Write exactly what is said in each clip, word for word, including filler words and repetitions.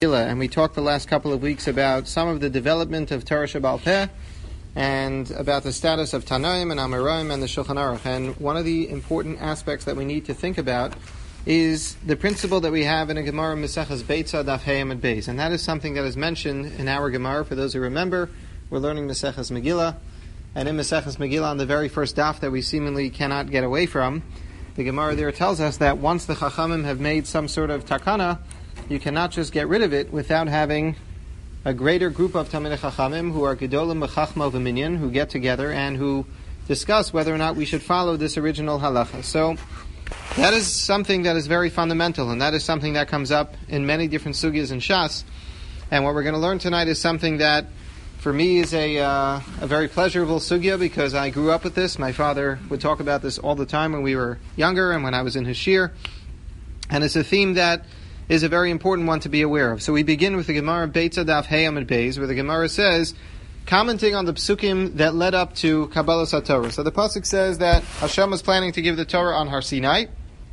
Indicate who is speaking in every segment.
Speaker 1: And we talked the last couple of weeks about some of the development of Torah Shebaal Peh and about the status of Tanaim and Amoraim and the Shulchan Aruch. And one of the important aspects that we need to think about is the principle that we have in a Gemara Maseches Beitza Daf Hey Amud Beis, and that is something that is mentioned in our Gemara. For those who remember, we're learning Maseches Megillah, and in Maseches Megillah, on the very first daf that we seemingly cannot get away from, the Gemara there tells us that once the Chachamim have made some sort of takana, you cannot just get rid of it without having a greater group of Talmidei Chachamim who are Gedolim B'Chachma V'Minyan, who get together and who discuss whether or not we should follow this original halacha. So that is something that is very fundamental, and that is something that comes up in many different sugyas in Shas. And what we're going to learn tonight is something that, for me, is a uh, a very pleasurable sugya because I grew up with this. My father would talk about this all the time when we were younger and when I was in his shir. And it's a theme that is a very important one to be aware of. So we begin with the Gemara Beitza Daf Hey Amud Beis, where the Gemara says, commenting on the psukim that led up to Kabbalas HaTorah. So the pasuk says that Hashem was planning to give the Torah on Har Sinai,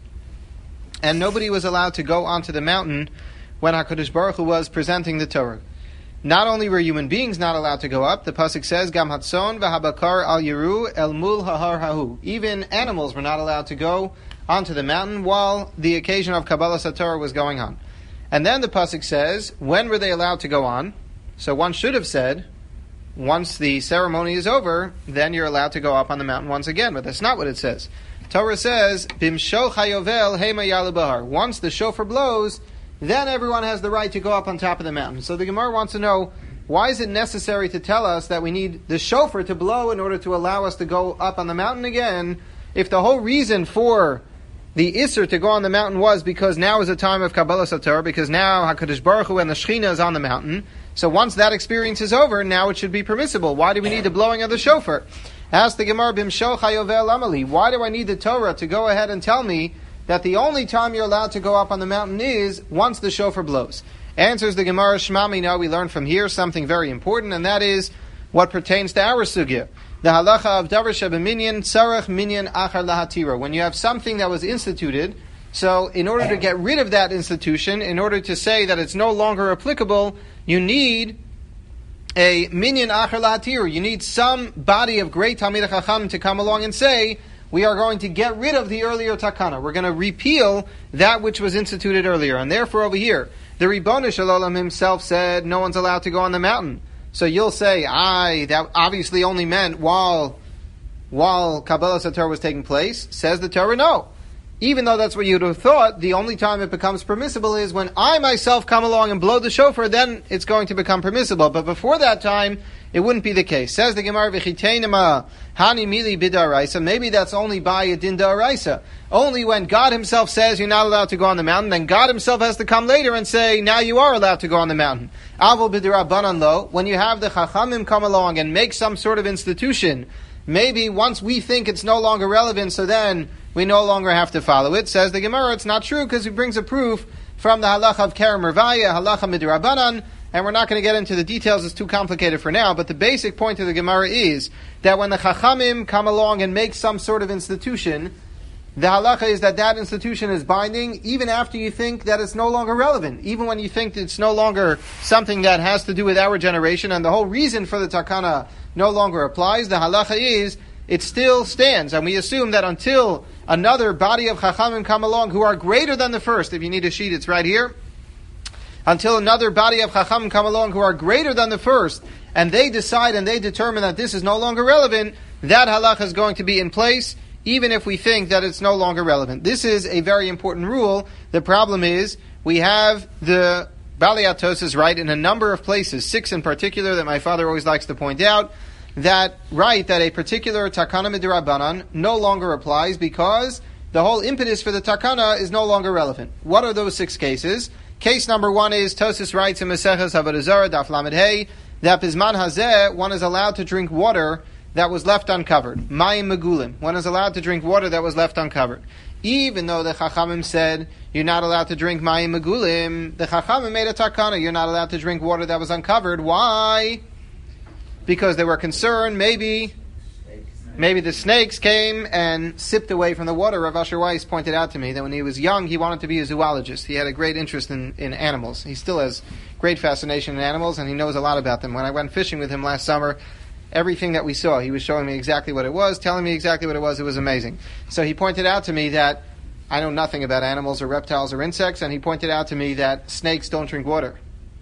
Speaker 1: and nobody was allowed to go onto the mountain when HaKadosh Baruch Hu was presenting the Torah. Not only were human beings not allowed to go up, the pasuk says, Gam Hatzon v'Habakar al Yeru el Mul Hahar Hahu. Even animals were not allowed to go onto the mountain while the occasion of Kabbalas HaTorah was going on. And then the pasuk says, when were they allowed to go on? So one should have said, once the ceremony is over, then you're allowed to go up on the mountain once again. But that's not what it says. Torah says, Bimsho Chayovel Hema Yalu Bahar. Once the shofar blows, then everyone has the right to go up on top of the mountain. So the Gemara wants to know, why is it necessary to tell us that we need the shofar to blow in order to allow us to go up on the mountain again, if the whole reason for the Isser to go on the mountain was because now is a time of Kabbalas HaTorah, because now HaKadosh Baruch Hu and the Shechina is on the mountain. So once that experience is over, now it should be permissible. Why do we need the blowing of the shofar? Ask the Gemara, Bimsho Chayovel Amali. Why do I need the Torah to go ahead and tell me that the only time you're allowed to go up on the mountain is once the shofar blows? Answers the Gemara, Shema Mina, we learn from here something very important, and that is what pertains to our sugya. The halacha of davar shebeminyan tzarech minyan achar lahatira. When you have something that was instituted, so in order to get rid of that institution, in order to say that it's no longer applicable, you need a minyan achar lahatira. You need some body of great Talmidei Chacham to come along and say, we are going to get rid of the earlier takana. We're going to repeal that which was instituted earlier. And therefore over here, the Ribono Shel Olam himself said, no one's allowed to go on the mountain. So you'll say, "I that obviously only meant while while Kabbalas HaTorah was taking place." Says the Torah, no. Even though that's what you'd have thought, the only time it becomes permissible is when I myself come along and blow the shofar, then it's going to become permissible. But before that time, it wouldn't be the case. Says the Gemara, V'chiteinema hani mili bidaraisa. Maybe that's only by a din daraisa. Only when God himself says you're not allowed to go on the mountain, then God himself has to come later and say, now you are allowed to go on the mountain. Avol bidirabanan lo. When you have the Chachamim come along and make some sort of institution, maybe once we think it's no longer relevant, so then we no longer have to follow it. Says the Gemara, it's not true, because he brings a proof from the halacha of Kerem Mervaya, halacha midirabanan, and we're not going to get into the details, it's too complicated for now, but the basic point of the Gemara is that when the Chachamim come along and make some sort of institution, the halacha is that that institution is binding even after you think that it's no longer relevant, even when you think it's no longer something that has to do with our generation, and the whole reason for the takana no longer applies. The halacha is, it still stands, and we assume that until another body of Chachamim come along who are greater than the first, if you need a sheet, it's right here, until another body of Chacham come along who are greater than the first, and they decide and they determine that this is no longer relevant, that halacha is going to be in place, even if we think that it's no longer relevant. This is a very important rule. The problem is, we have the Balei HaTosas right in a number of places, six in particular that my father always likes to point out, that right that a particular takana midirabanan no longer applies because the whole impetus for the takana is no longer relevant. What are those six cases? Case number one is, Tosas writes in Maseches Avodah Zarah, Daf Lamed Hey, that Bizman Hazeh, one is allowed to drink water that was left uncovered. Mayim Megulim, one is allowed to drink water that was left uncovered. Even though the Chachamim said, you're not allowed to drink Mayim Megulim, the Chachamim made a takana, you're not allowed to drink water that was uncovered. Why? Because they were concerned, maybe, maybe the snakes came and sipped away from the water. Rav Asher Weiss pointed out to me that when he was young, he wanted to be a zoologist. He had a great interest in, in animals. He still has great fascination in animals, and he knows a lot about them. When I went fishing with him last summer, everything that we saw, he was showing me exactly what it was, telling me exactly what it was. It was amazing. So he pointed out to me that I know nothing about animals or reptiles or insects, and he pointed out to me that snakes don't drink water.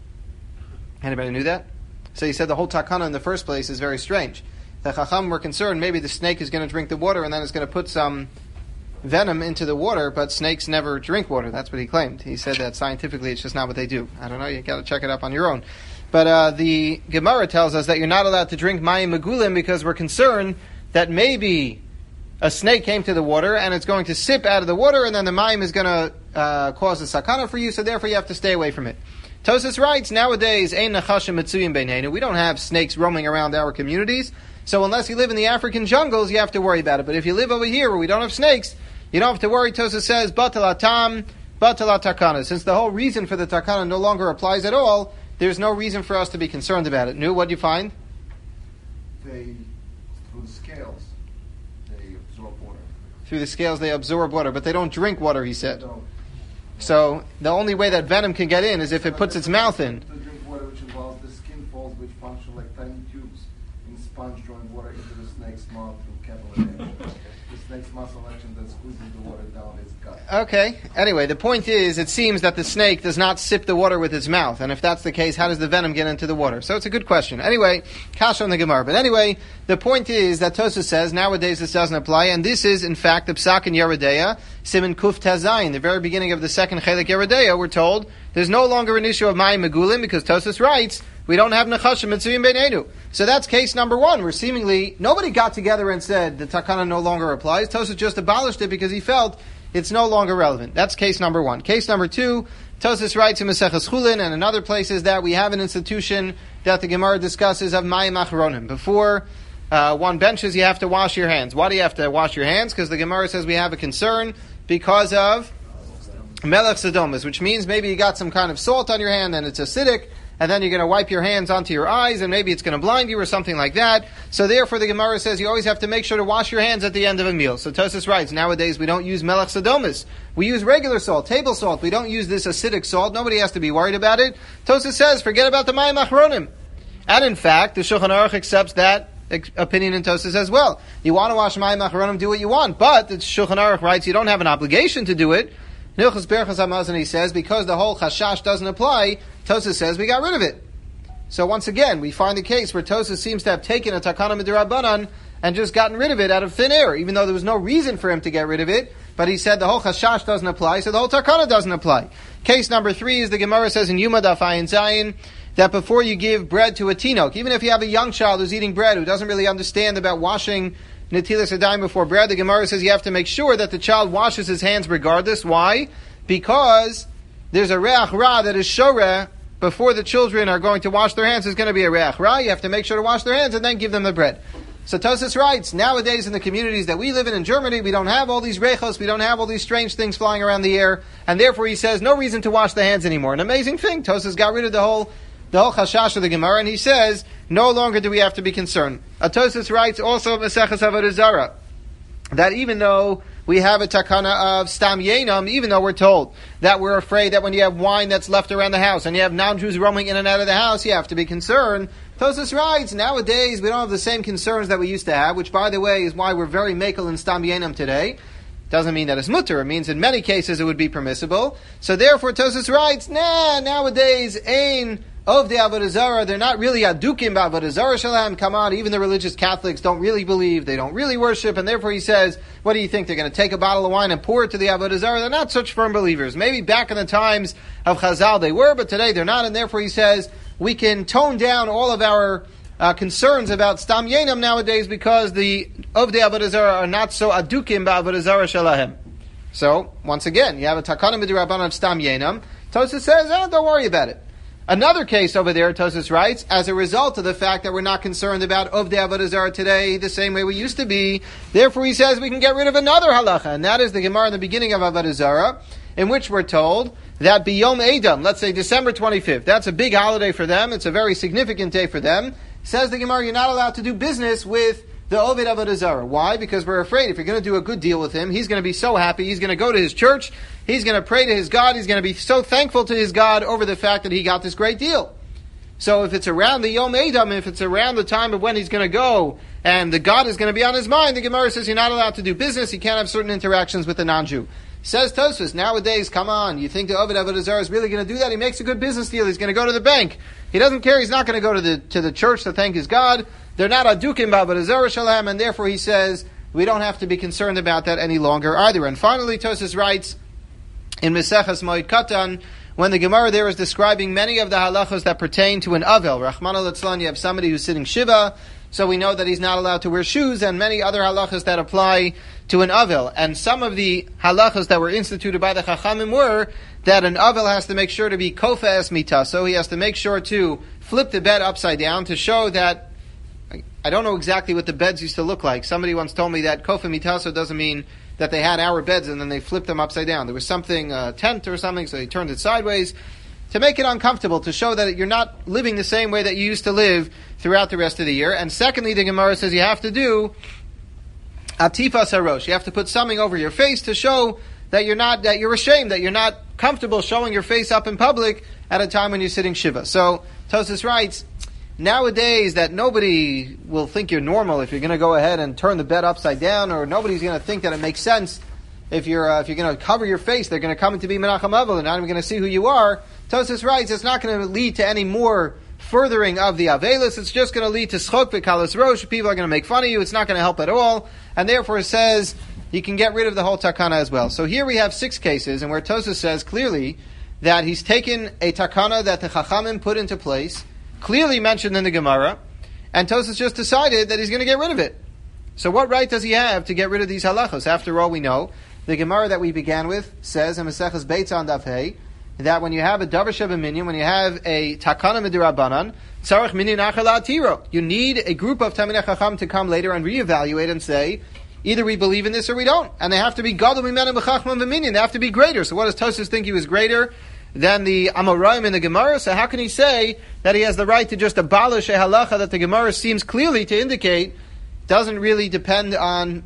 Speaker 1: Anybody knew that? So he said the whole takana in the first place is very strange. The Chacham were concerned maybe the snake is going to drink the water and then it's going to put some venom into the water, but snakes never drink water. That's what he claimed. He said that scientifically it's just not what they do. I don't know, you got to check it up on your own. But uh, the Gemara tells us that you're not allowed to drink mayim megulim because we're concerned that maybe a snake came to the water and it's going to sip out of the water and then the mayim is going to uh, cause a sakana for you, so therefore you have to stay away from it. Tosas writes, nowadays, ein nachashim mitzuyim beinenu. We don't have snakes roaming around our communities, so unless you live in the African jungles, you have to worry about it. But if you live over here where we don't have snakes, you don't have to worry. Tosas says, batal atam, batal takana. Since the whole reason for the takana no longer applies at all, there's no reason for us to be concerned about it. Nu, what do you find?
Speaker 2: They, through the scales, they absorb water.
Speaker 1: Through the scales, they absorb water, but they don't drink water, he said.
Speaker 2: They don't.
Speaker 1: So the only way that venom can get in is if it puts its mouth in.
Speaker 2: To drink water, which involves the skin folds, which function like tiny tubes in sponge drawing water into the snake's mouth through capillary action. The snake's muscle action that squeezes the water down its gut.
Speaker 1: Okay. Anyway, the point is, it seems that the snake does not sip the water with its mouth, and if that's the case, how does the venom get into the water? So it's a good question. Anyway, kasha on the Gemara. But anyway, the point is that Tosafos says nowadays this doesn't apply, and this is in fact the psak in Yeredeya, Siman Kuf Tazayin, the very beginning of the second Chelik Yeredeya. We're told there's no longer an issue of mayim megulim because Tosafos writes we don't have nechashim mitzuyim beinenu. So that's case number one, where seemingly nobody got together and said the takana no longer applies. Tosafos just abolished it because he felt it's no longer relevant. That's case number one. Case number two, Tosafos writes in Maseches Chulin and in other places that we have an institution that the Gemara discusses of mayim achronim. Before uh, one benches, you have to wash your hands. Why do you have to wash your hands? Because the Gemara says we have a concern because of melech sedomas, which means maybe you got some kind of salt on your hand and it's acidic, and then you're going to wipe your hands onto your eyes, and maybe it's going to blind you or something like that. So therefore the Gemara says you always have to make sure to wash your hands at the end of a meal. So Tosafos writes, nowadays we don't use melech sedomas. We use regular salt, table salt. We don't use this acidic salt. Nobody has to be worried about it. Tosafos says, forget about the mayim achronim. And in fact, the Shulchan Aruch accepts that opinion in Tosafos as well. You want to wash mayim achronim, do what you want. But the Shulchan Aruch writes you don't have an obligation to do it. Nilchos Berachos HaMazon, he says, because the whole chashash doesn't apply, Tosafos says we got rid of it. So once again, we find a case where Tosafos seems to have taken a takana midrabanan and just gotten rid of it out of thin air, even though there was no reason for him to get rid of it. But he said the whole chashash doesn't apply, so the whole takana doesn't apply. Case number three is the Gemara says in Yuma Daf Ayin Zayin that before you give bread to a tinok, even if you have a young child who's eating bread who doesn't really understand about washing netilas yadayim before bread, the Gemara says you have to make sure that the child washes his hands regardless. Why? Because there's a reach ra that is shoreh before the children are going to wash their hands. There's going to be a reach ra. You have to make sure to wash their hands and then give them the bread. So Tosafos writes, nowadays in the communities that we live in in Germany, we don't have all these rechos, we don't have all these strange things flying around the air, and therefore he says no reason to wash the hands anymore. An amazing thing. Tosafos got rid of the whole the whole chashash of the Gemara, and he says no longer do we have to be concerned. Tosafos writes also Maseches Avodah Zarah that even though we have a takana of stam yenam, even though we're told that we're afraid that when you have wine that's left around the house and you have non-Jews roaming in and out of the house, you have to be concerned. Tosafos writes, nowadays we don't have the same concerns that we used to have, which by the way is why we're very mekel in stam yenam today. Doesn't mean that it's mutter. It means in many cases it would be permissible. So therefore Tosafos writes, nah, nowadays ain of the Avodah Zarah, they're not really adukim b'Avodah Zarah shalem. Come on, even the religious Catholics don't really believe, they don't really worship, and therefore he says, what do you think, they're going to take a bottle of wine and pour it to the Avodah Zarah? They're not such firm believers. Maybe back in the times of Chazal they were, but today they're not, and therefore he says, we can tone down all of our uh, concerns about Stam Yenam nowadays because the of the Avodah Zarah are not so adukim b'Avodah Zarah shalem. So, once again, you have a takana midrabanan of Stam Yenam. Tosafos says, eh, don't worry about it. Another case over there, Tosafos writes, as a result of the fact that we're not concerned about Ovdei Avodah Zarah today the same way we used to be, therefore he says we can get rid of another halacha, and that is the Gemara in the beginning of Avodah Zarah, in which we're told that Biyom Edom, let's say December twenty-fifth, that's a big holiday for them, it's a very significant day for them, says the Gemara, you're not allowed to do business with the Oved Avodah Zarah. Why? Because we're afraid if you're going to do a good deal with him, he's going to be so happy, he's going to go to his church, he's going to pray to his God, he's going to be so thankful to his God over the fact that he got this great deal. So if it's around the Yom Edom, if it's around the time of when he's going to go, and the God is going to be on his mind, the Gemara says you're not allowed to do business, you can't have certain interactions with the non-Jew. Says Tosfos, nowadays, come on, you think the Oved Avodah Zarah is really going to do that? He makes a good business deal, he's going to go to the bank. He doesn't care, he's not going to go to the to the church to thank his God. They're not adukim b'Avodah Zarah shalem, and therefore he says, we don't have to be concerned about that any longer either. And finally, Tosfos writes, in Meseches Moed Katan, when the Gemara there is describing many of the halachos that pertain to an Avel, Rachmana litzlan, you have somebody who's sitting Shiva, so we know that he's not allowed to wear shoes, and many other halachos that apply to an Avel. And some of the halachos that were instituted by the Chachamim were that an Avel has to make sure to be kofa es mita, so he has to make sure to flip the bed upside down to show that, I don't know exactly what the beds used to look like. Somebody once told me that kofa mitaso doesn't mean that they had our beds and then they flipped them upside down. There was something, a tent or something, so they turned it sideways to make it uncomfortable, to show that you're not living the same way that you used to live throughout the rest of the year. And secondly, the Gemara says you have to do atifas harosh. You have to put something over your face to show that you're not, that you're ashamed, that you're not comfortable showing your face up in public at a time when you're sitting Shiva. So Tosfos writes, nowadays that nobody will think you're normal if you're going to go ahead and turn the bed upside down, or nobody's going to think that it makes sense if you're uh, if you're going to cover your face. They're going to come in to be Menachem Avel and not even going to see who you are. Tosfos writes it's not going to lead to any more furthering of the Avelis. It's just going to lead to Schok v'Kalas Rosh. People are going to make fun of you. It's not going to help at all, and therefore it says you can get rid of the whole takana as well. So here we have six cases, and where Tosfos says clearly that he's taken a takana that the Chachamim put into place, clearly mentioned in the Gemara, and Tosfos just decided that he's going to get rid of it. So what right does he have to get rid of these halachos? After all, we know the Gemara that we began with says in Maseches Beitza on Daf Hey that when you have a davar sheva minyan, when you have a takana midirabanan, tzarich minyan achar la'atiro, you need a group of Talmidei Chacham to come later and reevaluate and say, either we believe in this or we don't, and they have to be gadol mimenu b'chachman v'minyan. They have to be greater. So what does Tosfos think he was greater than the Amoraim in the Gemara? So how can he say that he has the right to just abolish a halacha that the Gemara seems clearly to indicate doesn't really depend on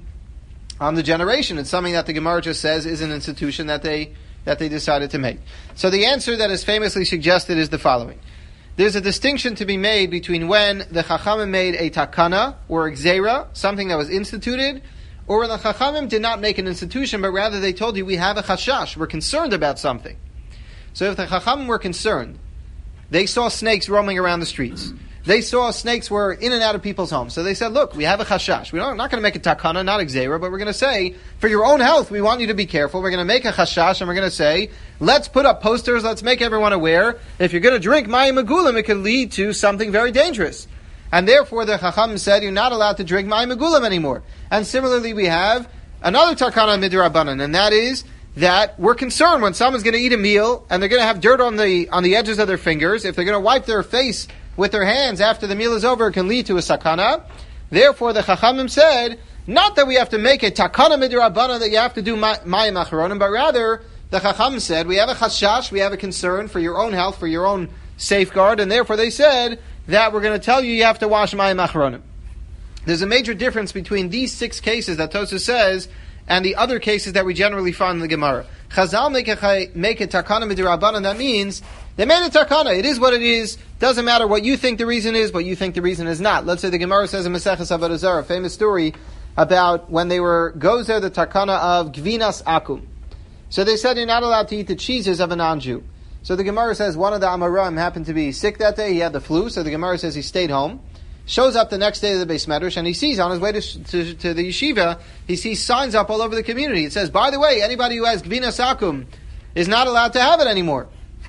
Speaker 1: on the generation? It's something that the Gemara just says is an institution that they that they decided to make. So the answer that is famously suggested is the following. There's a distinction to be made between when the Chachamim made a takana or a gzeira, something that was instituted, or when the Chachamim did not make an institution, but rather they told you we have a chashash, we're concerned about something. So if the Chachamim were concerned, they saw snakes roaming around the streets. They saw snakes were in and out of people's homes. So they said, look, we have a chashash. We're not going to make a takana, not a gzeira, but we're going to say, for your own health, we want you to be careful. We're going to make a chashash, and we're going to say, let's put up posters, let's make everyone aware. If you're going to drink mayim megulim, it can lead to something very dangerous. And therefore, the Chacham said, you're not allowed to drink mayim megulim anymore. And similarly, we have another takana midrabanan, and that is that we're concerned when someone's going to eat a meal and they're going to have dirt on the on the edges of their fingers. If they're going to wipe their face with their hands after the meal is over, it can lead to a sakana. Therefore, the Chachamim said, not that we have to make a takana midrabana that you have to do mayim acharonim, but rather the Chachamim said we have a chashash, we have a concern for your own health, for your own safeguard, and therefore they said that we're going to tell you you have to wash mayim acharonim. There's a major difference between these six cases that Tosfos says and the other cases that we generally find in the Gemara. Chazal make a, make a takana midrabanan, that means they made a takana. It is what it is. Doesn't matter what you think the reason is, what you think the reason is not. Let's say the Gemara says in Maseches Avodah Zarah, a famous story about when they were gozer the takana of gvinas akum. So they said you're not allowed to eat the cheeses of a non-Jew. So the Gemara says one of the Amoraim happened to be sick that day. He had the flu, so the Gemara says he stayed home. Shows up the next day to the Beis Medrash, and he sees on his way to, to, to the yeshiva, he sees signs up all over the community. It says, by the way, anybody who has gvinas akum is not allowed to have it anymore.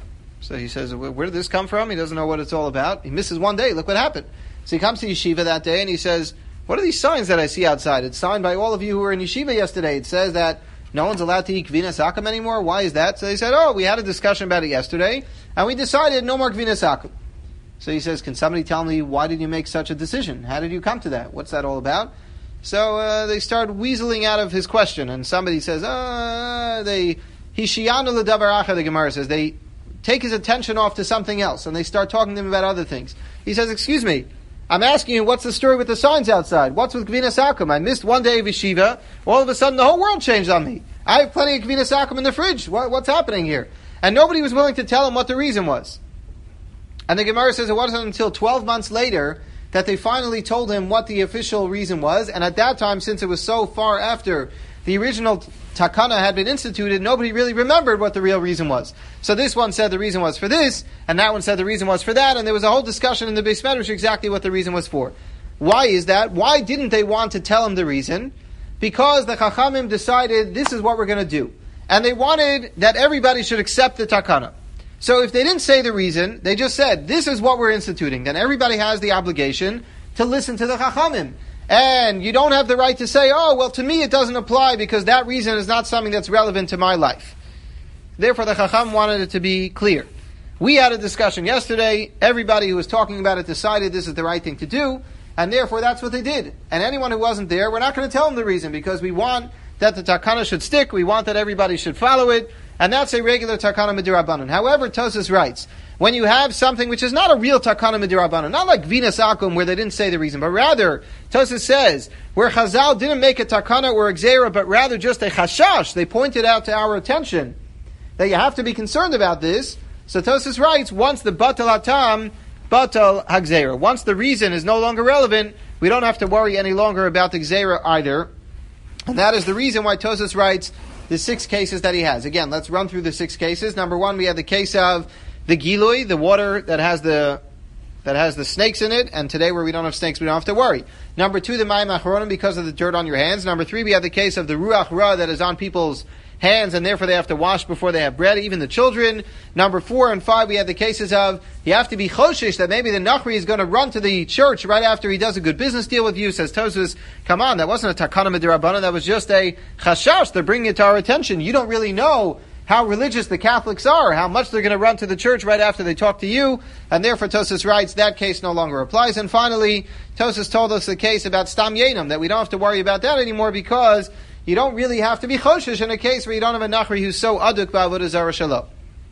Speaker 1: So he says, where did this come from? He doesn't know what it's all about. He misses one day. Look what happened. So he comes to yeshiva that day and he says, what are these signs that I see outside? It's signed by all of you who were in yeshiva yesterday. It says that no one's allowed to eat gvinas akum anymore. Why is that? So they said, oh, we had a discussion about it yesterday and we decided no more gvinas akum. So he says, can somebody tell me why did you make such a decision? How did you come to that? What's that all about? So uh, they start weaseling out of his question, and somebody says, uh, they, Hishiyanu l'davar acher, the Gemara says, they take his attention off to something else, and they start talking to him about other things. He says, excuse me, I'm asking you, what's the story with the signs outside? What's with Gvinas Akum? I missed one day of yeshiva. All of a sudden, the whole world changed on me. I have plenty of Gvinas Akum in the fridge. What, what's happening here? And nobody was willing to tell him what the reason was. And the Gemara says it wasn't until twelve months later that they finally told him what the official reason was. And at that time, since it was so far after the original takana had been instituted, nobody really remembered what the real reason was. So this one said the reason was for this, and that one said the reason was for that, and there was a whole discussion in the Beis Medrash exactly what the reason was for. Why is that? Why didn't they want to tell him the reason? Because the Chachamim decided this is what we're going to do. And they wanted that everybody should accept the takana. So if they didn't say the reason, they just said, this is what we're instituting, then everybody has the obligation to listen to the Chachamim. And you don't have the right to say, oh, well, to me it doesn't apply because that reason is not something that's relevant to my life. Therefore, the Chacham wanted it to be clear. We had a discussion yesterday. Everybody who was talking about it decided this is the right thing to do, and therefore that's what they did. And anyone who wasn't there, we're not going to tell them the reason because we want that the takana should stick, we want that everybody should follow it, and that's a regular takana midirabanan. However, Tosas writes, when you have something which is not a real takana midirabanan, not like Gvinas Akum where they didn't say the reason, but rather, Tosas says, where Chazal didn't make a takana or a gzeira, but rather just a chashash, they pointed out to our attention that you have to be concerned about this. So Tosas writes, once the batal hatam, batal hagzeira, once the reason is no longer relevant, we don't have to worry any longer about the gzeira either. And that is the reason why Tosas writes the six cases that he has. Again, let's run through the six cases. Number one, we have the case of the gilui, the water that has the that has the snakes in it, and today where we don't have snakes, we don't have to worry. Number two, the mayim achronim, because of the dirt on your hands. Number three, we have the case of the ruach ra that is on people's hands, and therefore they have to wash before they have bread, even the children. Number four and five, we have the cases of, you have to be choshish, that maybe the Nachri is going to run to the church right after he does a good business deal with you. Says Tosfos, come on, that wasn't a takana midirabana, that was just a chashash. They're bringing it to our attention. You don't really know how religious the Catholics are, how much they're going to run to the church right after they talk to you, and therefore Tosfos writes that case no longer applies. And finally, Tosfos told us the case about Stam Yenam, that we don't have to worry about that anymore because you don't really have to be choshish in a case where you don't have a Nachri who's so aduk ba'avodah zarah shalom.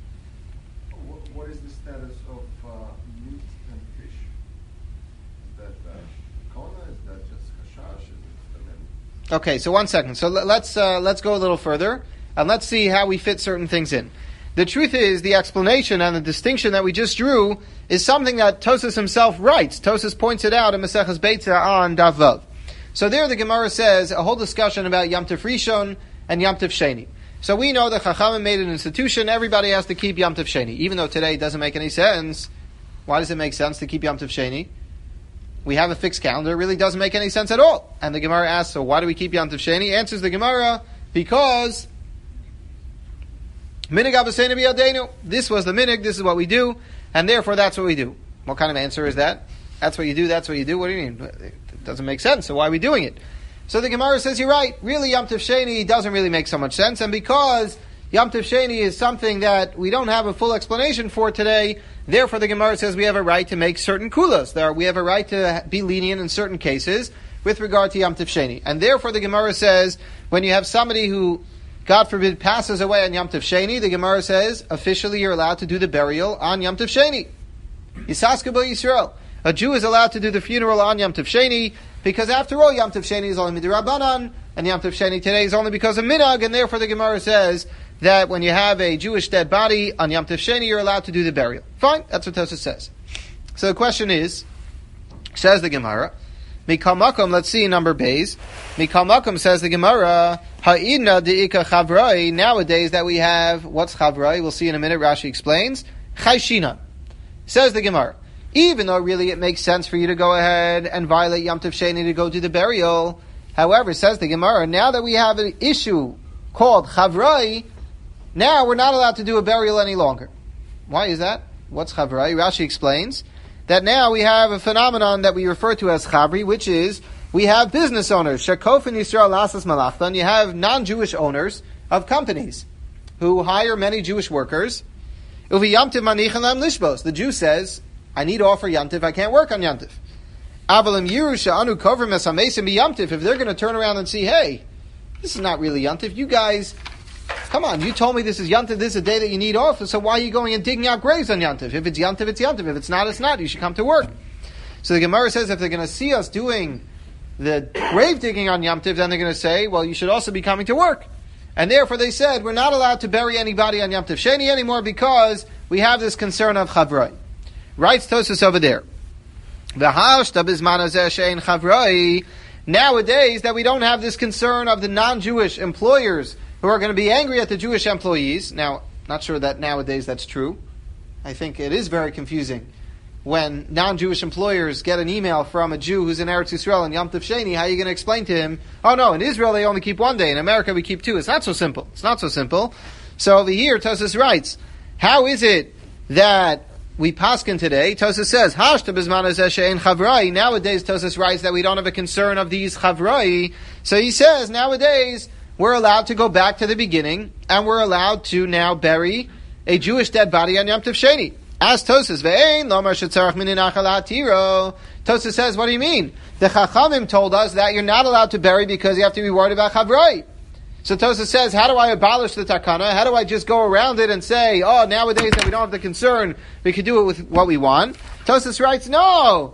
Speaker 2: What is the status of uh, meat and fish? Is that uh, kona? Is that just hashash? Is it
Speaker 1: Okay, so one second. So let's uh, let's go a little further, and let's see how we fit certain things in. The truth is, the explanation and the distinction that we just drew is something that Tosfos himself writes. Tosfos points it out in Maseches Beitza on Daf Vav. So there the Gemara says a whole discussion about Yom Tov Rishon and Yom Tov Sheni. So we know that Chachamim made an institution, everybody has to keep Yom Tov Sheni. Even though today it doesn't make any sense. Why does it make sense to keep Yom Tov Sheni? We have a fixed calendar, it really doesn't make any sense at all. And the Gemara asks, so why do we keep Yom Tov Sheni? Answers the Gemara, because Minig Avosenu B'Yadeinu. This was the minig, this is what we do, and therefore that's what we do. What kind of answer is that? That's what you do, that's what you do? What do you mean? It doesn't make sense, so why are we doing it? So the Gemara says, you're right, really Yom Tov Sheni doesn't really make so much sense, and because Yom Tov Sheni is something that we don't have a full explanation for today, therefore the Gemara says we have a right to make certain kulas. There, we have a right to be lenient in certain cases with regard to Yom Tov Sheni. And therefore the Gemara says, when you have somebody who, God forbid, passes away on Yom Tov Sheni, the Gemara says, officially you're allowed to do the burial on Yom Tov Sheni. Yisaska B'Yisrael. Yisrael. A Jew is allowed to do the funeral on Yom Tov Sheni, because after all, Yom Tov Sheni is only midirabanan, and Yom Tov Sheni today is only because of minhag, and therefore the Gemara says that when you have a Jewish dead body on Yom Tov Sheni, you're allowed to do the burial. Fine, that's what Tosfos says. So the question is, says the Gemara, Mikal Makom, let's see number bays. Mikal Makom, says the Gemara, Ha'idna de'ika chavrai, nowadays that we have, what's chavrai? We'll see in a minute, Rashi explains. Chayshina. Says the Gemara, even though really it makes sense for you to go ahead and violate Yom Tov Sheni to go do the burial, however, says the Gemara, now that we have an issue called Chavrai, now we're not allowed to do a burial any longer. Why is that? What's Chavrai? Rashi explains that now we have a phenomenon that we refer to as Chavri, which is we have business owners, Shekof and Yisrael Lasas Malachtan, you have non-Jewish owners of companies who hire many Jewish workers. Uvi Yom Tov Manichan Lam Lishbos. The Jew says, I need to offer Yom Tov, I can't work on Yom Tov. Avalim Yerusha Anu Kover Mesamesim Bi Yom Tov. If they're going to turn around and see, hey, this is not really Yom Tov, you guys, come on, you told me this is Yom Tov, this is a day that you need off, so why are you going and digging out graves on Yom Tov? If it's Yom Tov, it's Yom Tov. If it's not, it's not. You should come to work. So the Gemara says if they're going to see us doing the grave digging on Yom Tov, then they're going to say, well, you should also be coming to work. And therefore they said, we're not allowed to bury anybody on Yom Tov Sheni anymore because we have this concern of Chavroi. Writes Tosfos over there. Nowadays, that we don't have this concern of the non-Jewish employers who are going to be angry at the Jewish employees. Now, not sure that nowadays that's true. I think it is very confusing when non-Jewish employers get an email from a Jew who's in Eretz Yisrael on Yom Tov Sheni. How are you going to explain to him, oh no, in Israel they only keep one day, in America we keep two. It's not so simple. It's not so simple. So over here, Tosfos writes, how is it that we paskin today? Tosfos says, Hashta b'zman hazeh she'ein chavrai. Nowadays, Tosfos writes that we don't have a concern of these chavrai. So he says, nowadays, we're allowed to go back to the beginning, and we're allowed to now bury a Jewish dead body on Yom Tov Sheni. As Tosfos, ve'ein lomar shetzarach minin achal atiro. Tosfos says, what do you mean? The Chachamim told us that you're not allowed to bury because you have to be worried about chavrai. So Tosfos says, how do I abolish the takana? How do I just go around it and say, oh, nowadays that we don't have the concern, we can do it with what we want? Tosfos writes, no.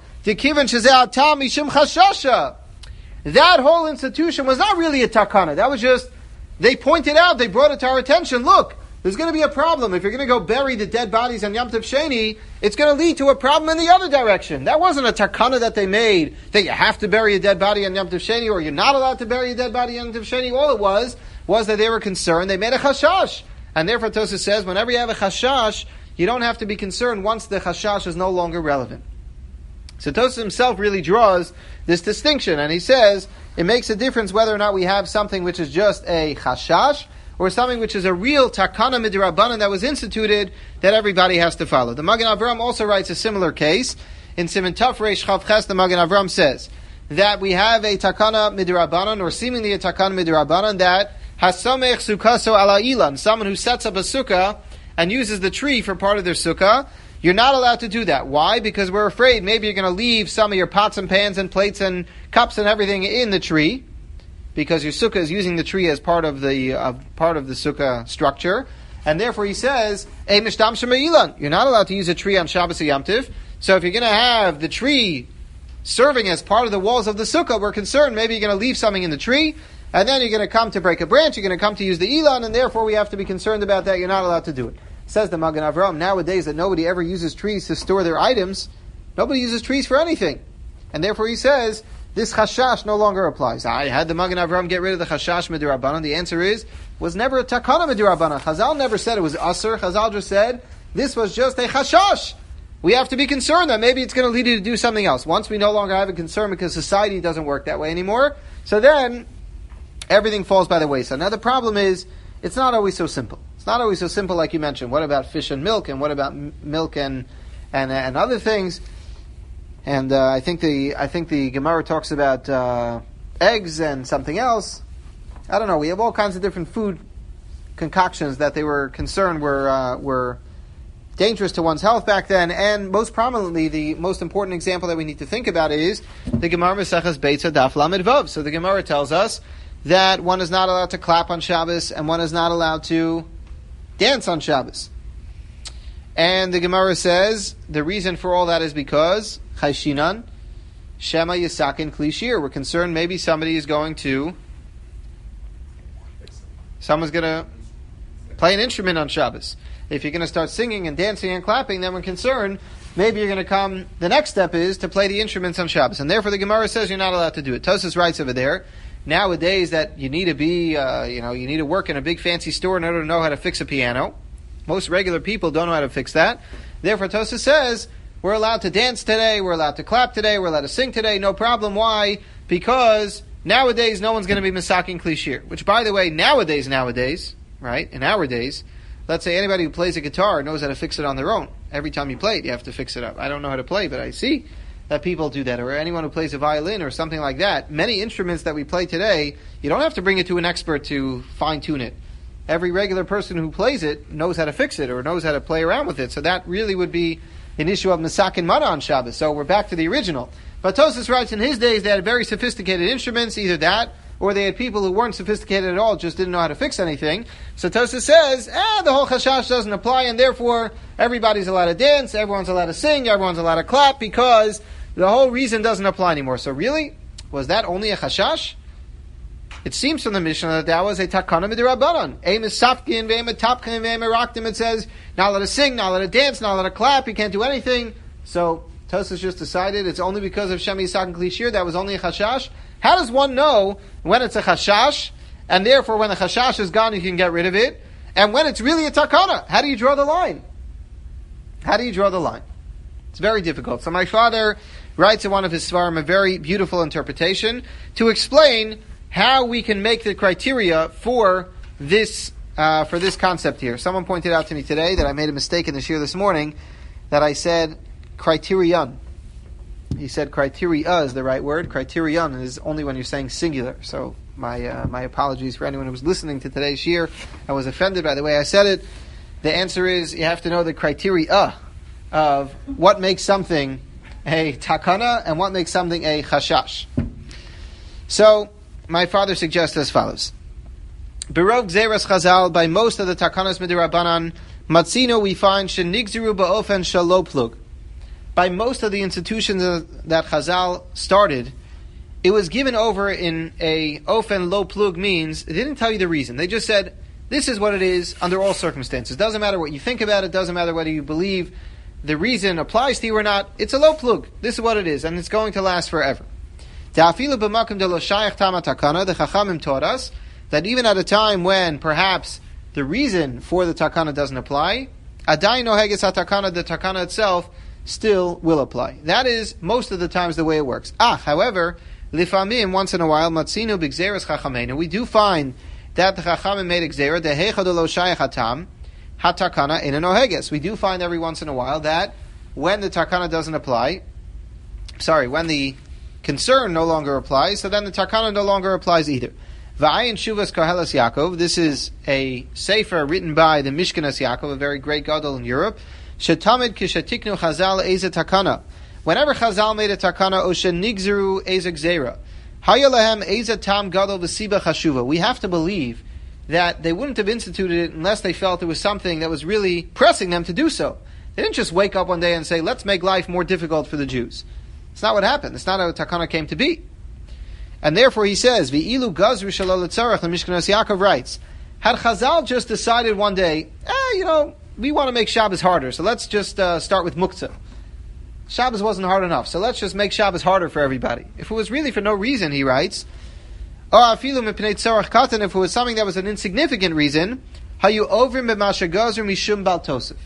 Speaker 1: That whole institution was not really a takana. That was just, they pointed out, they brought it to our attention, look, there's going to be a problem. If you're going to go bury the dead bodies on Yom Tov Sheni, it's going to lead to a problem in the other direction. That wasn't a takana that they made, that you have to bury a dead body on Yom Tov Sheni, or you're not allowed to bury a dead body on Yom Tov Sheni. All it was, was that they were concerned. They made a chashash. And therefore Tosfos says, whenever you have a chashash, you don't have to be concerned once the chashash is no longer relevant. So Tosfos himself really draws this distinction, and he says, it makes a difference whether or not we have something which is just a chashash, or something which is a real takana midrabanan that was instituted that everybody has to follow. The Magen Avraham also writes a similar case. In Siman Taf Reish Chav Ches, the Magen Avraham says that we have a takana midrabanan, or seemingly a takana midrabanan, that hasamech sukaso ala ilan, someone who sets up a sukkah and uses the tree for part of their sukkah. You're not allowed to do that. Why? Because we're afraid maybe you're going to leave some of your pots and pans and plates and cups and everything in the tree, because your sukkah is using the tree as part of the uh, part of the sukkah structure, and therefore he says, "Ei mishtam shemailan." You're not allowed to use a tree on Shabbos or Yom Tov. So if you're going to have the tree serving as part of the walls of the sukkah, we're concerned maybe you're going to leave something in the tree, and then you're going to come to break a branch. You're going to come to use the ilan, and therefore we have to be concerned about that. You're not allowed to do it. Says the Magen Avraham, nowadays that nobody ever uses trees to store their items, nobody uses trees for anything, and therefore he says, this chashash no longer applies. I had the Magen Avraham get rid of the chashash midirabanan. The answer is, was never a takana midirabanan. Chazal never said it was asur. Chazal just said, this was just a chashash. We have to be concerned that maybe it's going to lead you to do something else. Once we no longer have a concern because society doesn't work that way anymore, so then everything falls by the wayside. Now the problem is, it's not always so simple. It's not always so simple like you mentioned. What about fish and milk, and what about m- milk and, and, and other things? And uh, I think the I think the Gemara talks about uh, eggs and something else. I don't know. We have all kinds of different food concoctions that they were concerned were uh, were dangerous to one's health back then. And most prominently, the most important example that we need to think about is the Gemara Maseches Beitza Daf Lamed Vav. So the Gemara tells us that one is not allowed to clap on Shabbos, and one is not allowed to dance on Shabbos. And the Gemara says the reason for all that is because Chayshinan, Shema Yisakin Klishir. We're concerned maybe somebody is going to, someone's going to play an instrument on Shabbos. If you're going to start singing and dancing and clapping, then we're concerned maybe you're going to come, the next step is to play the instruments on Shabbos. And therefore the Gemara says you're not allowed to do it. Tosfos writes over there, nowadays that you need to be, uh, you know, you need to work in a big fancy store in order to know how to fix a piano. Most regular people don't know how to fix that. Therefore Tosfos says, we're allowed to dance today, we're allowed to clap today, we're allowed to sing today, no problem. Why? Because nowadays no one's going to be misaking klishir. Which, by the way, nowadays, nowadays, right, in our days, let's say anybody who plays a guitar knows how to fix it on their own. Every time you play it, you have to fix it up. I don't know how to play, but I see that people do that. Or anyone who plays a violin or something like that. Many instruments that we play today, you don't have to bring it to an expert to fine-tune it. Every regular person who plays it knows how to fix it or knows how to play around with it. So that really would be an issue of Masakin Mana on Shabbos. So we're back to the original. But Tosfos writes, in his days they had very sophisticated instruments, either that, or they had people who weren't sophisticated at all, just didn't know how to fix anything. So Tosfos says, ah, the whole chashash doesn't apply, and therefore everybody's allowed to dance, everyone's allowed to sing, everyone's allowed to clap, because the whole reason doesn't apply anymore. So really, was that only a chashash? It seems from the Mishnah that that was a takana midirabbanan. Eim is safkin, ve'eim is tapkin, ve'eim is raktim. It says, not let us sing, not let us dance, not let us clap, you can't do anything. So, Tosfos just decided it's only because of Shem Yisak and Klishir, that was only a chashash. How does one know when it's a chashash, and therefore when the chashash is gone you can get rid of it, and when it's really a takana? How do you draw the line? How do you draw the line? It's very difficult. So my father writes in one of his svarim a very beautiful interpretation to explain how we can make the criteria for this uh, for this concept here. Someone pointed out to me today that I made a mistake in the shir this morning, that I said criterion. He said criteria is the right word. Criterion is only when you're saying singular. So my uh, my apologies for anyone who was listening to today's shir. I was offended by the way I said it. The answer is you have to know the criteria of what makes something a takana and what makes something a chashash. So my father suggests as follows. Berov Gzeras Chazal, by most of the takanas midirabanan, matzino we find shenigziru ba'ofen shalo plug. By most of the institutions that Chazal started, it was given over in a ofen lo plug means, it didn't tell you the reason. They just said, this is what it is under all circumstances. Doesn't matter what you think about it, doesn't matter whether you believe the reason applies to you or not, it's a lo plug. This is what it is, and it's going to last forever. The Chachamim taught us that even at a time when perhaps the reason for the takana doesn't apply, adayin noheges hatakana, the takana itself still will apply. That is most of the times the way it works. Ah, however, lifamim, once in a while, matzinu b'gzeres chachameinu, we do find that the Chachamim made a gzera, the heichad lo shayach hatam, hatakana ina noheges. We do find every once in a while that when the takana doesn't apply, sorry, when the concern no longer applies, so then the takana no longer applies either. V'ayin Shuvas Koheles Yaakov, this is a sefer written by the Mishkenas Yaakov, a very great gadol in Europe. Shetamid kishatiknu Chazal eze takana. Whenever Chazal made a takana, oshe nigzeru eze gzeira. Hayalahem eze tam gadol v'siba chashuva. We have to believe that they wouldn't have instituted it unless they felt it was something that was really pressing them to do so. They didn't just wake up one day and say, let's make life more difficult for the Jews. It's not what happened. It's not how takana came to be. And therefore he says, V'ilu gazru shalol letzarech, the Mishkenas Yaakov writes, had Chazal just decided one day, eh, you know, we want to make Shabbos harder, so let's just uh, start with muktzah. Shabbos wasn't hard enough, so let's just make Shabbos harder for everybody. If it was really for no reason, he writes, or afilu mipnei tzarech katan, if it was something that was an insignificant reason, hayu ovrim b'masha gazru mishum bal tosef.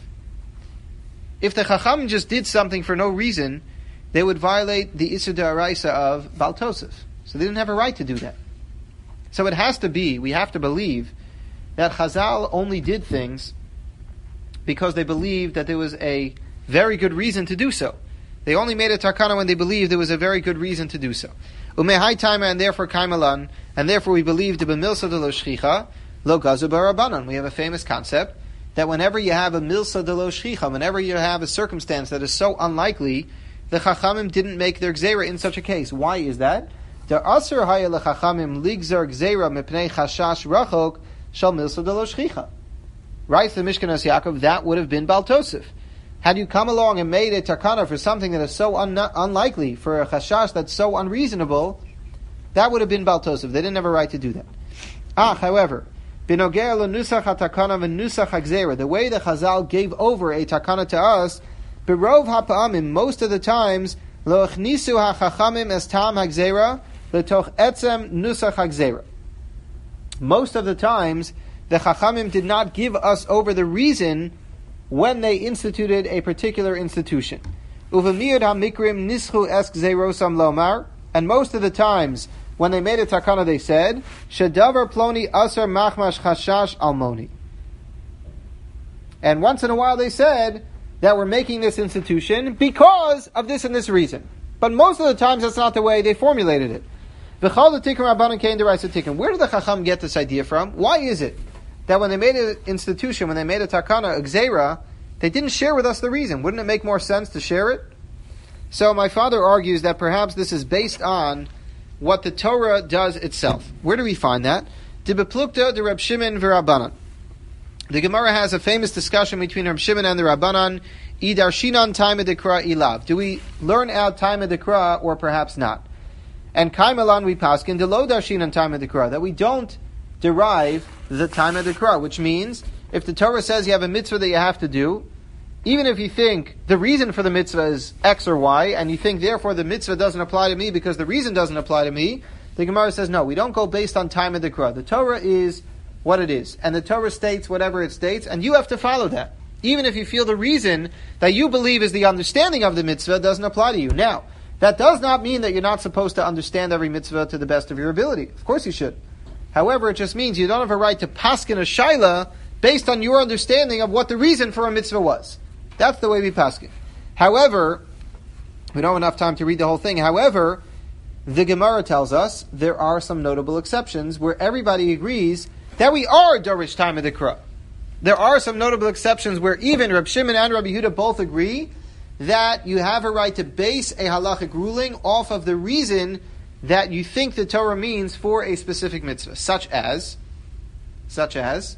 Speaker 1: If the Chacham just did something for no reason, they would violate the Isur D'Oraisa of Bal Tosef. So they didn't have a right to do that. So it has to be, we have to believe, that Chazal only did things because they believed that there was a very good reason to do so. They only made a takana when they believed there was a very good reason to do so. Umehai taima, and therefore kaimalan, and therefore we believe the b'milsa de lo shchicha, lo gazu barabanan. We have a famous concept that whenever you have a milsa de lo shchicha, whenever you have a circumstance that is so unlikely, the Chachamim didn't make their gzeira in such a case. Why is that? The asur haya lechachamim ligzer gzeira mipnei chashash rachok shal milsa de lo shchicha. Writes the Mishkenas Yaakov, that would have been Bal Tosef. Had you come along and made a takana for something that is so un- unlikely, for a chashash that's so unreasonable, that would have been Bal Tosef. They didn't have a right to do that. Ah, however, b'nogea lenusach hatakana v'nusach hagzeira, the way the Chazal gave over a takana to us, Berov ha'pa'amim, most of the times, lo achnisu ha'chachamim es tam ha'gzeira, letoch etzem nusach ha'gzeira. Most of the times, the Chachamim did not give us over the reason when they instituted a particular institution. Uvamiyad ha'mikrim nischu es gzeirosam lomar, and most of the times, when they made a takana, they said, shedavar ploni asar machmash chashash almoni. And once in a while they said, that we're making this institution because of this and this reason. But most of the times that's not the way they formulated it. Where did the Chacham get this idea from? Why is it that when they made an institution, when they made a takana, a gzeira, they didn't share with us the reason? Wouldn't it make more sense to share it? So my father argues that perhaps this is based on what the Torah does itself. Where do we find that? Dibeplukta de Reb Shimon v'Rabbanan. The Gemara has a famous discussion between Reb Shimon and the Rabbanan Idar shinan time of dekra ilav. Do we learn out time of dekra or perhaps not? And kaimalan we paskin de lo darshinan time of dekra, that we don't derive the time of dekra, which means if the Torah says you have a mitzvah that you have to do, even if you think the reason for the mitzvah is X or Y, and you think therefore the mitzvah doesn't apply to me because the reason doesn't apply to me, the Gemara says no, we don't go based on time of dekra. The Torah is what it is, and the Torah states whatever it states, and you have to follow that. Even if you feel the reason that you believe is the understanding of the mitzvah doesn't apply to you. Now, that does not mean that you're not supposed to understand every mitzvah to the best of your ability. Of course you should. However, it just means you don't have a right to paskin a shaila based on your understanding of what the reason for a mitzvah was. That's the way we paskin. However, we don't have enough time to read the whole thing. However, the Gemara tells us there are some notable exceptions where everybody agrees that we are dorish time of the dekra. There are some notable exceptions where even Reb Shimon and Rabbi Yehuda both agree that you have a right to base a halachic ruling off of the reason that you think the Torah means for a specific mitzvah, such as, such as,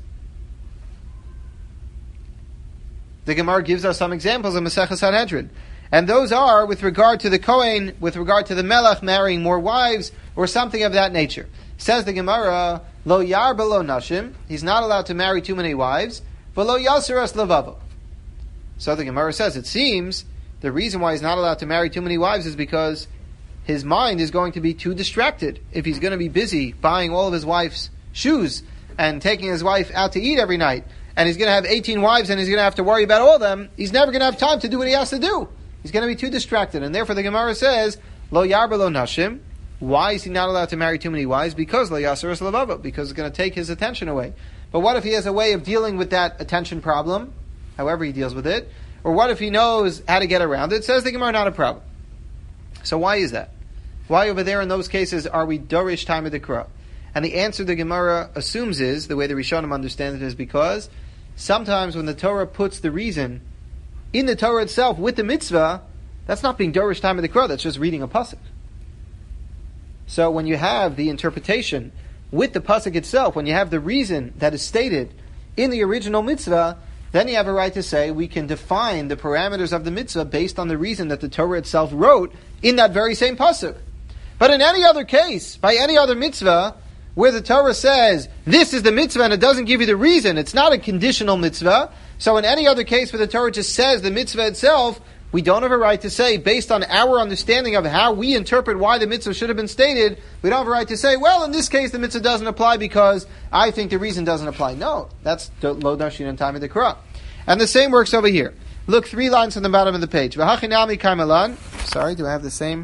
Speaker 1: the Gemara gives us some examples of Maseches Sanhedrin, and those are with regard to the Kohen, with regard to the Melech marrying more wives, or something of that nature. Says the Gemara, Lo yar below nashim, he's not allowed to marry too many wives, V'lo yasiras levavo. So the Gemara says, it seems the reason why he's not allowed to marry too many wives is because his mind is going to be too distracted. If he's going to be busy buying all of his wife's shoes and taking his wife out to eat every night, and he's going to have eighteen wives and he's going to have to worry about all of them, he's never going to have time to do what he has to do. He's going to be too distracted. And therefore the Gemara says, Lo yarba lo nashim. Why is he not allowed to marry too many wives? Because lo yasaras levava, because it's going to take his attention away. But what if he has a way of dealing with that attention problem, however he deals with it? Or what if he knows how to get around it? Says the Gemara, not a problem. So why is that? Why over there in those cases are we dorish time of dekra? And the answer the Gemara assumes is, the way the Rishonim understand it, is because sometimes when the Torah puts the reason in the Torah itself with the mitzvah, that's not being dorish time of dekra, that's just reading a pasuk. So when you have the interpretation with the pasuk itself, when you have the reason that is stated in the original mitzvah, then you have a right to say we can define the parameters of the mitzvah based on the reason that the Torah itself wrote in that very same pasuk. But in any other case, by any other mitzvah, where the Torah says, this is the mitzvah and it doesn't give you the reason, it's not a conditional mitzvah, so in any other case where the Torah just says the mitzvah itself, we don't have a right to say, based on our understanding of how we interpret why the mitzvah should have been stated, we don't have a right to say, well, in this case the mitzvah doesn't apply because I think the reason doesn't apply. No, that's lo darshin and time of the Quran. And the same works over here. Look, three lines from the bottom of the page. V'hachinami kaimalan. Sorry, do I have the same?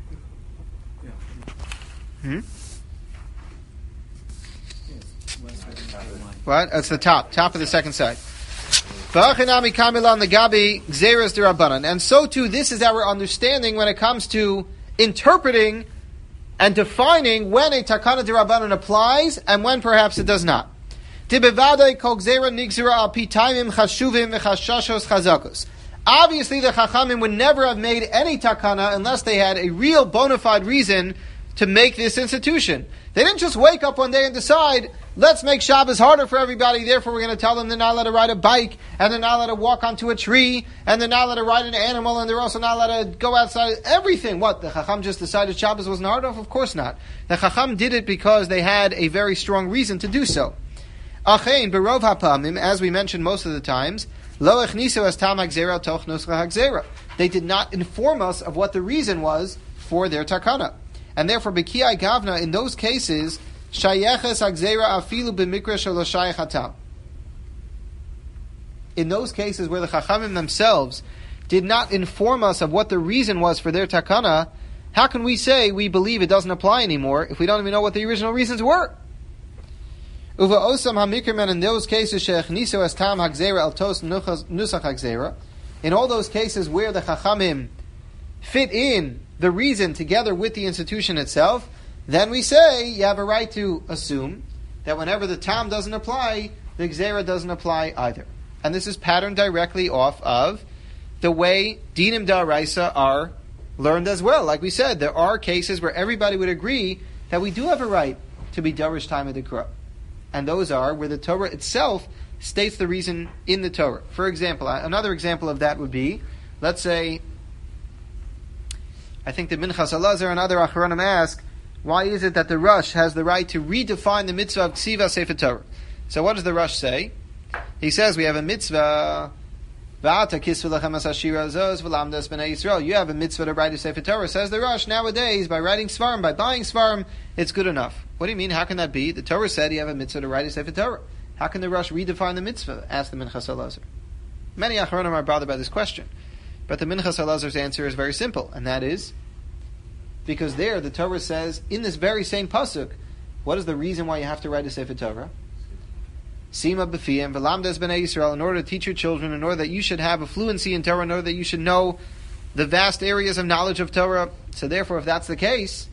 Speaker 1: Hmm? What? That's the top, top of the second side. And so too, this is our understanding when it comes to interpreting and defining when a takana d'Rabbanan applies and when perhaps it does not. Obviously, the Chachamim would never have made any takana unless they had a real bona fide reason to make this institution. They didn't just wake up one day and decide, let's make Shabbos harder for everybody, therefore we're going to tell them they're not allowed to ride a bike, and they're not allowed to walk onto a tree, and they're not allowed to ride an animal, and they're also not allowed to go outside. Everything. What? The Chacham just decided Shabbos wasn't hard enough? Of course not. The Chacham did it because they had a very strong reason to do so. Achein, berov hapamim, as we mentioned most of the times, lo echnisu as tam hagzera toch nuscha hagzera. They did not inform us of what the reason was for their takana. And therefore, B'kiyai Gavna, in those cases, Shayeches Hagzera Afilu B'mikra Shelo Shayech Hatam. In those cases where the Chachamim themselves did not inform us of what the reason was for their takana, how can we say we believe it doesn't apply anymore if we don't even know what the original reasons were? Uva Osam HaMikrimen, in those cases, She'echniso Es Tam Hagzera El Tos Nusach Hagzera, in all those cases where the Chachamim fit in the reason together with the institution itself, then we say you have a right to assume that whenever the tam doesn't apply, the gzera doesn't apply either. And this is patterned directly off of the way dinim da'araisa are learned as well. Like we said, there are cases where everybody would agree that we do have a right to be darish time of the Torah. And those are where the Torah itself states the reason in the Torah. For example, another example of that would be, let's say, I think the Minchas Elazar and other Acharonim ask, why is it that the Rosh has the right to redefine the mitzvah of Ksiva Sefer Torah? So what does the Rosh say? He says we have a mitzvah, you have a mitzvah to write a Sefer Torah. Says the Rosh, nowadays, by writing Svarim, by buying Svarim, it's good enough. What do you mean? How can that be? The Torah said you have a mitzvah to write a Sefer Torah. How can the Rosh redefine the mitzvah? Asked the Minchas Elazar. Many Acharonim are bothered by this question. But the Minchas Elazar's answer is very simple, and that is, because there the Torah says, in this very same pasuk, what is the reason why you have to write a Sefer Torah? Sima b'fiyem v'lamdas b'nei Yisrael, in order to teach your children, in order that you should have a fluency in Torah, in order that you should know the vast areas of knowledge of Torah. So therefore, if that's the case,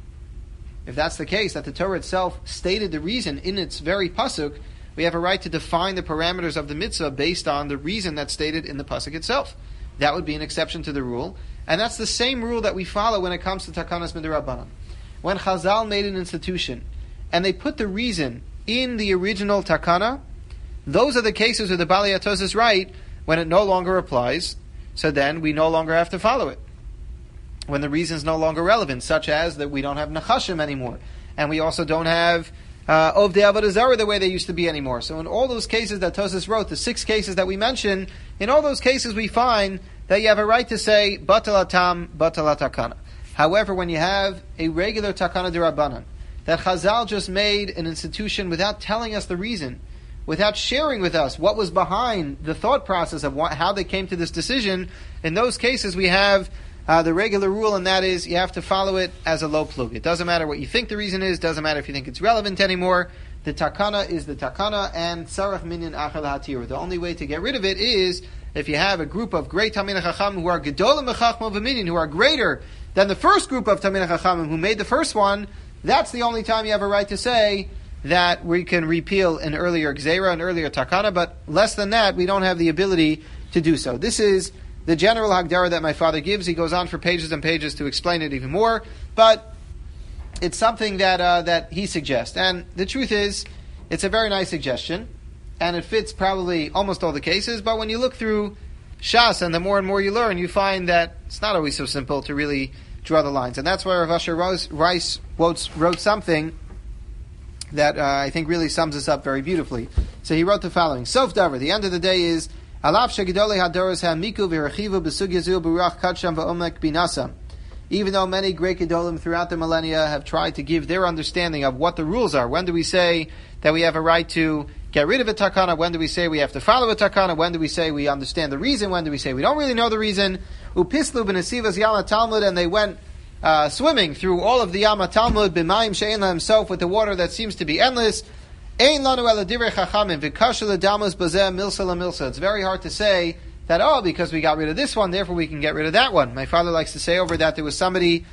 Speaker 1: if that's the case, that the Torah itself stated the reason in its very pasuk, we have a right to define the parameters of the mitzvah based on the reason that's stated in the pasuk itself. That would be an exception to the rule. And that's the same rule that we follow when it comes to Takanas Midrabanan. When Chazal made an institution, and they put the reason in the original takana, those are the cases where the Bali Atos is right when it no longer applies, so then we no longer have to follow it. When the reason is no longer relevant, such as that we don't have Nachashim anymore, and we also don't have uh, Ovdei Avodah Zarah the way they used to be anymore. So in all those cases that Tosas wrote, the six cases that we mentioned, in all those cases we find that you have a right to say Batal Atam, Batal Takana. However, when you have a regular Takana D'Rabbanan, that Chazal just made an institution without telling us the reason, without sharing with us what was behind the thought process of what, how they came to this decision, in those cases we have uh, the regular rule, and that is you have to follow it as a low plug. It doesn't matter what you think the reason is, doesn't matter if you think it's relevant anymore. The takana is the takana, and tzarech minyan achal hatir. The only way to get rid of it is if you have a group of great Talmidei Chacham who are gedolim b'chachma v'minyan, who are greater than the first group of Talmidei Chacham who made the first one. That's the only time you have a right to say that we can repeal an earlier Gzeira, an earlier Takana, but less than that, we don't have the ability to do so. This is the general Hagdara that my father gives. He goes on for pages and pages to explain it even more, but it's something that uh, that he suggests. And the truth is, it's a very nice suggestion, and it fits probably almost all the cases, but when you look through Shas, and the more and more you learn, you find that it's not always so simple to really draw the lines. And that's why Rav Asher Rice wrote something that uh, I think really sums this up very beautifully. So he wrote the following: Sof Davar, the end of the day is, Alaf shegidolei hadoros ha'miku v'rechivu b'sugya zu b'ruach kadsham v'omek binasam. Even though many great gedolim throughout the millennia have tried to give their understanding of what the rules are, when do we say that we have a right to get rid of a takana? When do we say we have to follow a takana? When do we say we understand the reason? When do we say we don't really know the reason? Upislu b'nesivas Yama Talmud, and they went uh, swimming through all of the Yama Talmud b'mayim she'en himself with the water that seems to be endless. Ein lanu ela divrei chachamim v'kasha l'damus bazeh milsa l'milsa. It's very hard to say that, oh, because we got rid of this one, therefore we can get rid of that one. My father likes to say over that there was somebody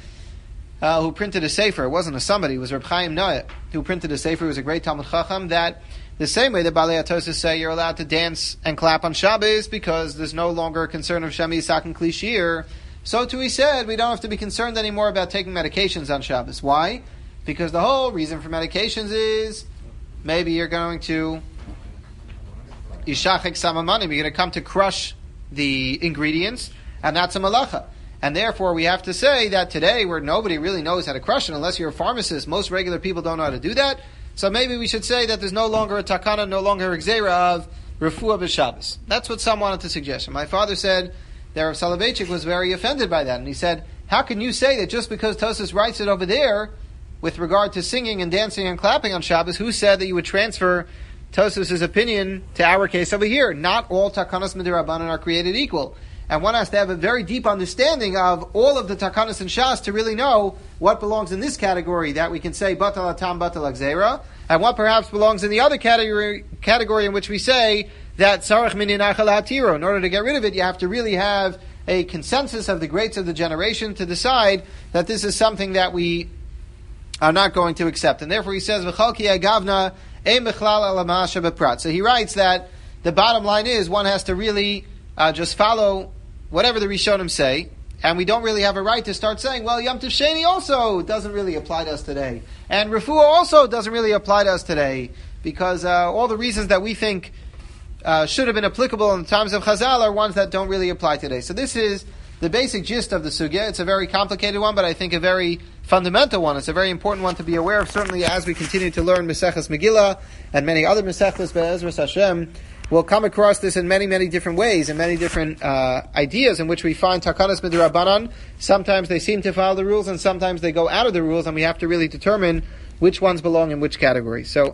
Speaker 1: uh, who printed a sefer. It wasn't a somebody, it was Reb Chaim Noah who printed a sefer. He was a great Talmud Chacham, that the same way that Balei HaTosas say you're allowed to dance and clap on Shabbos because there's no longer a concern of Shemi Yisak and Klishir, so too he said we don't have to be concerned anymore about taking medications on Shabbos. Why? Because the whole reason for medications is maybe you're going to Yishachik Samamanim, you're going to come to crush the ingredients, and that's a malacha. And therefore we have to say that today, where nobody really knows how to crush it, unless you're a pharmacist, most regular people don't know how to do that. So maybe we should say that there's no longer a takana, no longer a gzeira of refuah b'Shabbos. That's what some wanted to suggest. And my father said that Rav Soloveitchik was very offended by that. And he said, how can you say that just because Tosas writes it over there, with regard to singing and dancing and clapping on Shabbos, who said that you would transfer Tosas' opinion to our case over here? Not all takanas midirabanan are created equal. And one has to have a very deep understanding of all of the takanas and shas to really know what belongs in this category that we can say batal atam batal gzeira, and what perhaps belongs in the other category category in which we say that sarach minyan achal hatiro. In order to get rid of it, you have to really have a consensus of the greats of the generation to decide that this is something that we are not going to accept. And therefore he says v'chalki agavna ein bechlal alamasha beprat. So he writes that the bottom line is one has to really uh, just follow whatever the Rishonim say, and we don't really have a right to start saying, well, Yom Tov Sheni also doesn't really apply to us today, and Refuah also doesn't really apply to us today, because uh, all the reasons that we think uh, should have been applicable in the times of Chazal are ones that don't really apply today. So this is the basic gist of the sugya. It's a very complicated one, but I think a very fundamental one. It's a very important one to be aware of, certainly as we continue to learn Maseches Megillah and many other Masechtas Be'ezras Hashem. We'll come across this in many, many different ways, and many different uh, ideas in which we find Takanas Midrabanan. Sometimes they seem to follow the rules, and sometimes they go out of the rules, and we have to really determine which ones belong in which category. So